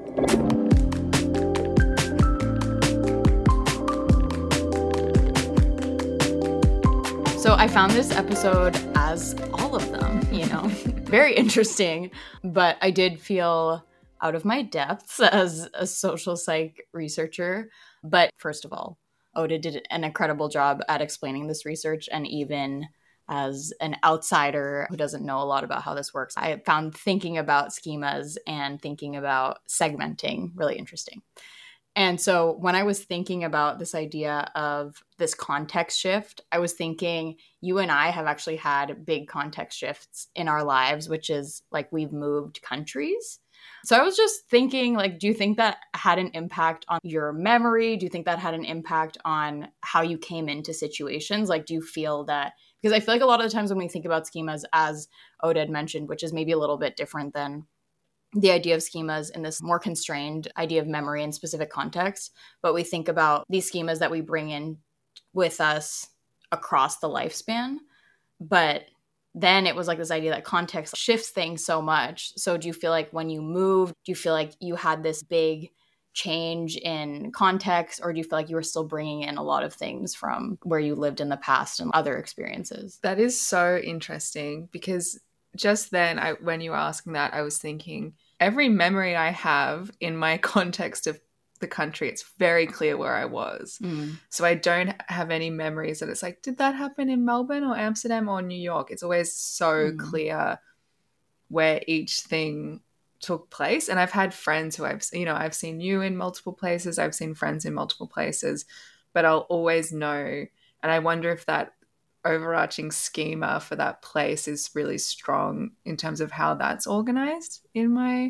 S2: So I found this episode, as all of them, you know, very interesting, but I did feel out of my depths as a social psych researcher. But first of all, Oda did an incredible job at explaining this research, and even as an outsider who doesn't know a lot about how this works, I found thinking about schemas and thinking about segmenting really interesting. And so when I was thinking about this idea of this context shift, I was thinking you and I have actually had big context shifts in our lives, which is like we've moved countries. So I was just thinking, like, do you think that had an impact on your memory? Do you think that had an impact on how you came into situations? Like, do you feel that, because I feel like a lot of the times when we think about schemas, as Oda had mentioned, which is maybe a little bit different than the idea of schemas in this more constrained idea of memory in specific context, but we think about these schemas that we bring in with us across the lifespan. But then it was like this idea that context shifts things so much. So do you feel like when you moved, do you feel like you had this big change in context, or do you feel like you were still bringing in a lot of things from where you lived in the past and other experiences?
S1: That is so interesting, because just then, I, when you were asking that, I was thinking, every memory I have in my context of the country, it's very clear where I was. Mm. So I don't have any memories that it's like, did that happen in Melbourne or Amsterdam or New York? It's always so mm. clear where each thing took place. And I've had friends who I've, you know, I've seen you in multiple places. I've seen friends in multiple places, but I'll always know. And I wonder if that overarching schema for that place is really strong in terms of how that's organized in my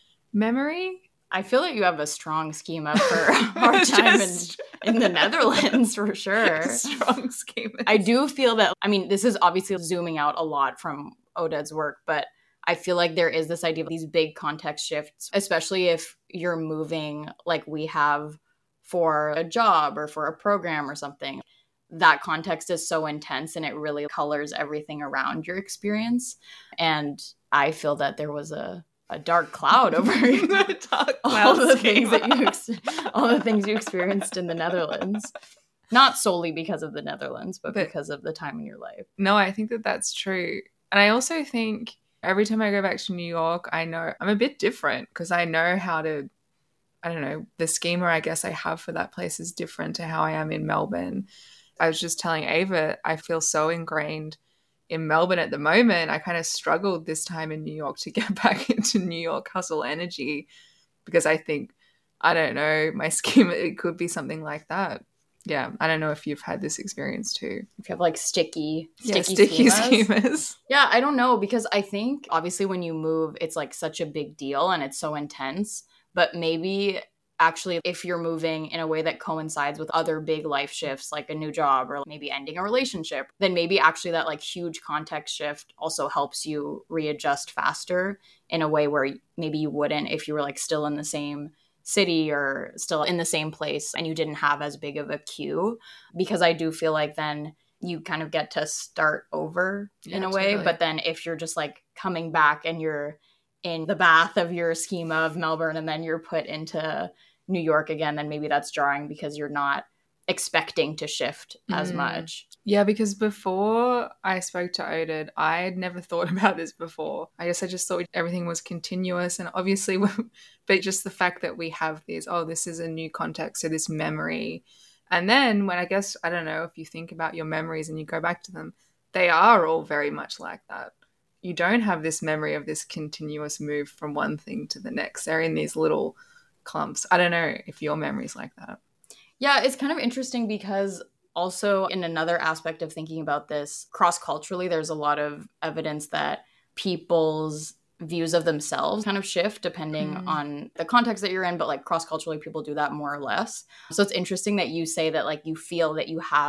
S1: memory.
S2: I feel like you have a strong schema for our time Just... in, in the Netherlands, for sure.
S1: Strong schema.
S2: I do feel that, I mean, this is obviously zooming out a lot from Oded's work, but I feel like there is this idea of these big context shifts, especially if you're moving like we have for a job or for a program or something. That context is so intense and it really colors everything around your experience. And I feel that there was a, a dark cloud over
S1: dark
S2: all the things that you ex- all the things you experienced in the Netherlands. Not solely because of the Netherlands, but, but because of the time in your life.
S1: No, I think that that's true. And I also think every time I go back to New York, I know I'm a bit different because I know how to, I don't know, the schema I guess I have for that place is different to how I am in Melbourne. I was just telling Ava, I feel so ingrained in Melbourne at the moment. I kind of struggled this time in New York to get back into New York hustle energy because I think, I don't know, my schema, it could be something like that. Yeah, I don't know if you've had this experience too.
S2: If you have like sticky, sticky,
S1: yeah, sticky
S2: schemas.
S1: schemas.
S2: Yeah, I don't know, because I think obviously when you move, it's like such a big deal and it's so intense. But maybe actually if you're moving in a way that coincides with other big life shifts, like a new job or maybe ending a relationship, then maybe actually that like huge context shift also helps you readjust faster in a way where maybe you wouldn't if you were like still in the same city or still in the same place and you didn't have as big of a cue. Because I do feel like then you kind of get to start over yeah, in a way. Totally. But then if you're just like coming back and you're in the bath of your schema of Melbourne and then you're put into New York again, then maybe that's jarring because you're not expecting to shift as mm. much.
S1: Yeah, because before I spoke to Oded, I had never thought about this before. I guess I just thought everything was continuous, and obviously, but just the fact that we have this, oh, this is a new context, so this memory. And then when I guess, I don't know, if you think about your memories and you go back to them, they are all very much like that. You don't have this memory of this continuous move from one thing to the next. They're in these little clumps. I don't know if your memory's like that.
S2: Yeah, it's kind of interesting because also in another aspect of thinking about this, cross-culturally, there's a lot of evidence that people's views of themselves kind of shift depending mm. on the context that you're in, but like cross-culturally, people do that more or less. So it's interesting that you say that like you feel that you have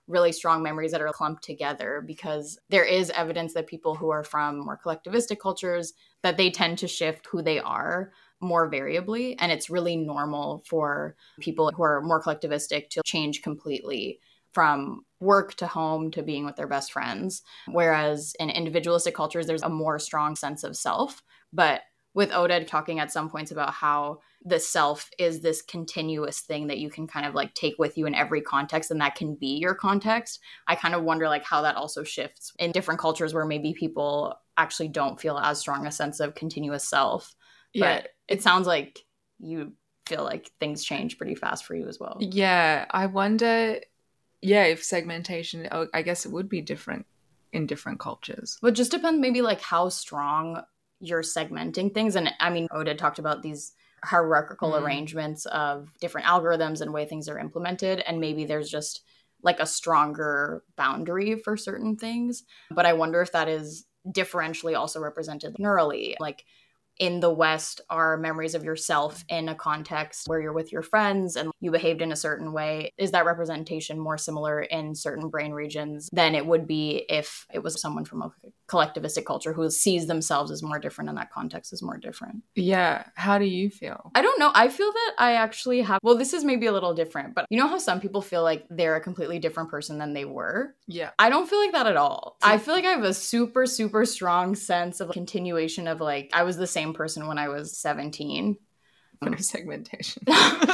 S2: really strong memories that are clumped together, because there is evidence that people who are from more collectivistic cultures, that they tend to shift who they are more variably. And it's really normal for people who are more collectivistic to change completely from work to home to being with their best friends. Whereas in individualistic cultures, there's a more strong sense of self. But with Oded talking at some points about how the self is this continuous thing that you can kind of like take with you in every context, and that can be your context, I kind of wonder like how that also shifts in different cultures where maybe people actually don't feel as strong a sense of continuous self.
S1: Yeah.
S2: But it sounds like you feel like things change pretty fast for you as well.
S1: Yeah. I wonder, yeah, if segmentation, oh, I guess it would be different in different cultures.
S2: But just depends maybe like how strong you're segmenting things. And I mean, Oded talked about these hierarchical mm. arrangements of different algorithms and way things are implemented. And maybe there's just like a stronger boundary for certain things. But I wonder if that is differentially also represented neurally. Like in the West, are memories of yourself in a context where you're with your friends and you behaved in a certain way, is that representation more similar in certain brain regions than it would be if it was someone from a collectivistic culture who sees themselves as more different and that context is more different?
S1: Yeah. How do you feel?
S2: I don't know. I feel that I actually have, well, this is maybe a little different, but you know how some people feel like they're a completely different person than they were?
S1: Yeah.
S2: I don't feel like that at all. I feel like I have a super, super strong sense of continuation of like, I was the same person when I was seventeen.
S1: What is segmentation?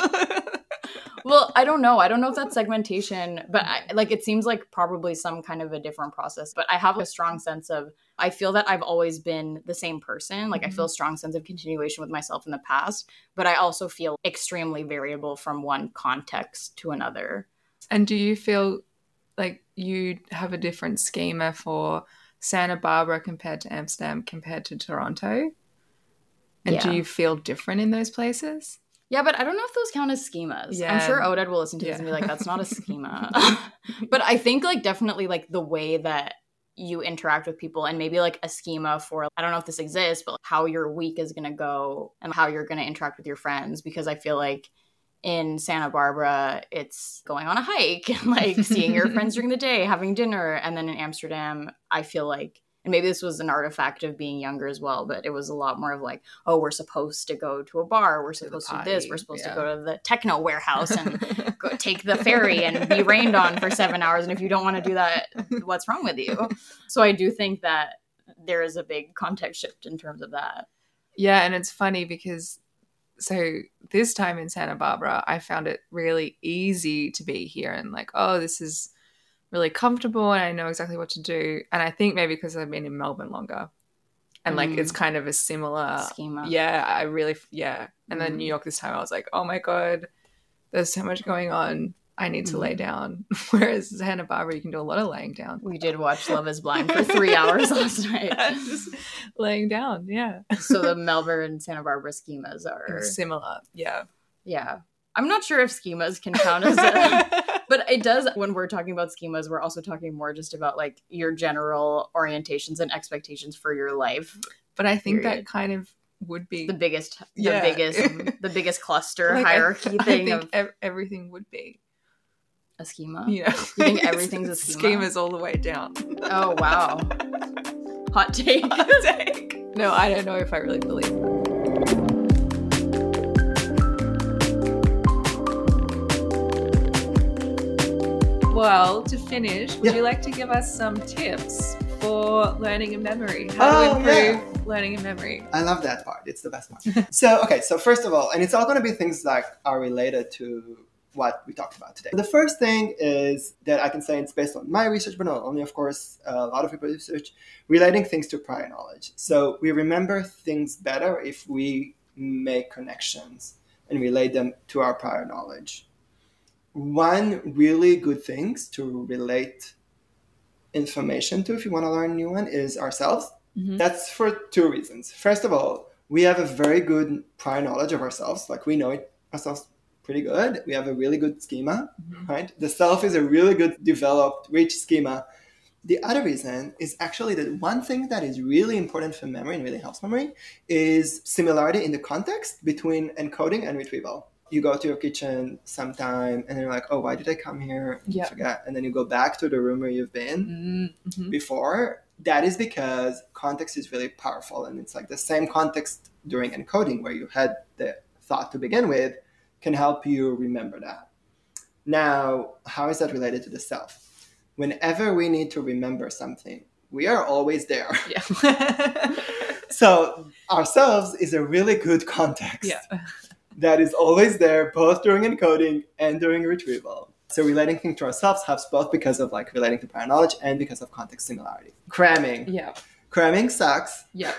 S2: Well, I don't know. I don't know if that's segmentation, but I, like it seems like probably some kind of a different process. But I have a strong sense of, I feel that I've always been the same person. Like mm-hmm. I feel a strong sense of continuation with myself in the past, but I also feel extremely variable from one context to another.
S1: And do you feel like you have a different schema for Santa Barbara compared to Amsterdam compared to Toronto? And yeah. do you feel different in those places?
S2: Yeah, but I don't know if those count as schemas. Yeah. I'm sure Oded will listen to yeah. this and be like, that's not a schema. But I think like definitely like the way that you interact with people and maybe like a schema for, I don't know if this exists, but how your week is going to go and how you're going to interact with your friends. Because I feel like in Santa Barbara, it's going on a hike and like seeing your friends during the day, having dinner. And then in Amsterdam, I feel like, and maybe this was an artifact of being younger as well, but it was a lot more of like, oh, we're supposed to go to a bar. We're supposed to do this. We're supposed yeah. to go to the techno warehouse and go take the ferry and be rained on for seven hours. And if you don't want to do that, what's wrong with you? So I do think that there is a big context shift in terms of that.
S1: Yeah. And it's funny because so this time in Santa Barbara, I found it really easy to be here and like, oh, this is really comfortable and I know exactly what to do. And I think maybe because I've been in Melbourne longer and like mm. it's kind of a similar schema. Yeah, I really, yeah. And mm. then New York this time I was like, oh my God, there's so much going on. I need to mm. lay down. Whereas Santa Barbara, you can do a lot of laying down.
S2: We did watch Love is Blind for three hours last night.
S1: Just laying down, yeah.
S2: So the Melbourne and Santa Barbara schemas are
S1: similar, yeah.
S2: Yeah. I'm not sure if schemas can count as a... But it does, when we're talking about schemas, we're also talking more just about like your general orientations and expectations for your life.
S1: But I think period. That kind of would be
S2: the biggest, yeah. the biggest, the biggest cluster like hierarchy
S1: I,
S2: thing.
S1: I think
S2: of
S1: ev- everything would be
S2: a schema.
S1: Yeah,
S2: you think everything's a schema?
S1: Schema's all the way down.
S2: Oh wow, hot take.
S1: Hot take. No, I don't know if I really believe it. Well, to finish, would yeah. you like to give us some tips for learning a memory? How
S3: oh,
S1: to improve
S3: yeah.
S1: learning a memory?
S3: I love that part. It's the best part. So, okay, so first of all, and it's all going to be things that are related to what we talked about today. The first thing is that I can say it's based on my research, but not only, of course, a lot of people's research, relating things to prior knowledge. So we remember things better if we make connections and relate them to our prior knowledge. One really good thing to relate information to if you want to learn a new one is ourselves. Mm-hmm. That's for two reasons. First of all, we have a very good prior knowledge of ourselves. Like we know it ourselves pretty good. We have a really good schema, mm-hmm. right? The self is a really good developed, rich schema. The other reason is actually that one thing that is really important for memory and really helps memory is similarity in the context between encoding and retrieval. you go to your kitchen sometime and you're like, oh, why did I come here?
S1: Yeah.
S3: Forget. And then you go back to the room where you've been
S1: Mm-hmm.
S3: before. That is because context is really powerful. And it's like the same context during encoding where you had the thought to begin with can help you remember that. Now, how is that related to the self? Whenever we need to remember something, we are always there.
S1: Yeah.
S3: So ourselves is a really good context.
S1: Yeah.
S3: That is always there, both during encoding and during retrieval. So relating things to ourselves helps both because of like relating to prior knowledge and because of context similarity. Cramming.
S1: Yeah.
S3: Cramming sucks.
S1: Yeah.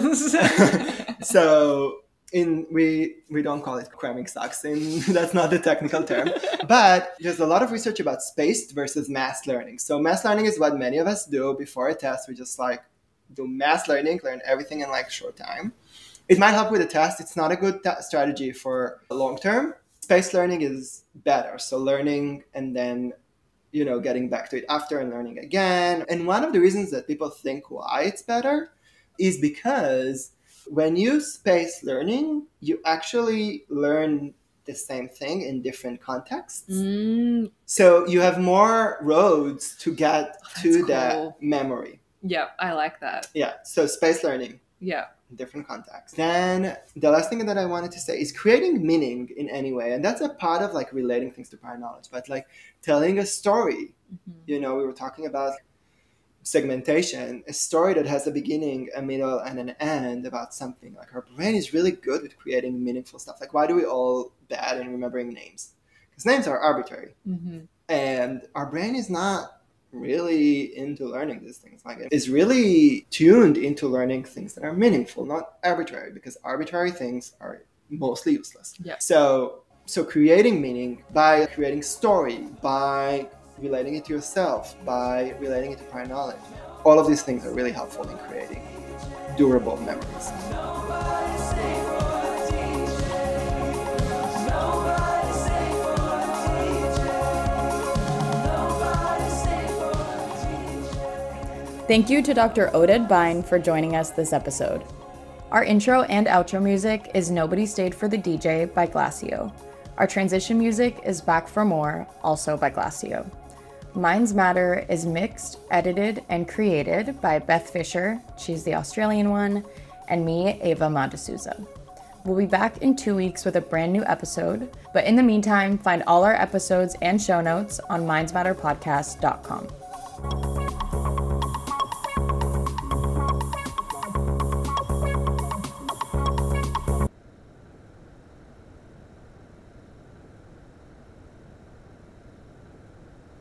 S3: So in we we don't call it cramming sucks. In that's not the technical term. But there's a lot of research about spaced versus mass learning. So mass learning is what many of us do before a test. We just like do mass learning, learn everything in like short time. It might help with a test. It's not a good t- strategy for long term. Spaced learning is better. So learning and then, you know, getting back to it after and learning again. And one of the reasons that people think why it's better is because when you space learning, you actually learn the same thing in different contexts.
S1: Mm.
S3: So you have more roads to get
S1: That's
S3: to
S1: cool.
S3: that memory.
S1: Yeah, I like that.
S3: Yeah. So space learning.
S1: Yeah.
S3: Different contexts. Then the last thing that I wanted to say is creating meaning in any way. And that's a part of like relating things to prior knowledge, but like telling a story.
S1: Mm-hmm.
S3: You know, we were talking about segmentation, a story that has a beginning, a middle, and an end about something. Like our brain is really good with creating meaningful stuff. Like why do we all bad in remembering names? Because names are arbitrary.
S1: Mm-hmm.
S3: And our brain is not really into learning these things. Like it's really tuned into learning things that are meaningful, not arbitrary, because arbitrary things are mostly useless.
S1: Yeah.
S3: So so creating meaning by creating story, by relating it to yourself, by relating it to prior knowledge. All of these things are really helpful in creating durable memories.
S2: Thank you to Doctor Oded Bine for joining us this episode. Our intro and outro music is Nobody Stayed for the D J by Glacio. Our transition music is Back for More, also by Glacio. Minds Matter is mixed, edited, and created by Beth Fisher, she's the Australian one, and me, Ava Madasouza. We'll be back in two weeks with a brand new episode, but in the meantime, find all our episodes and show notes on minds matter podcast dot com.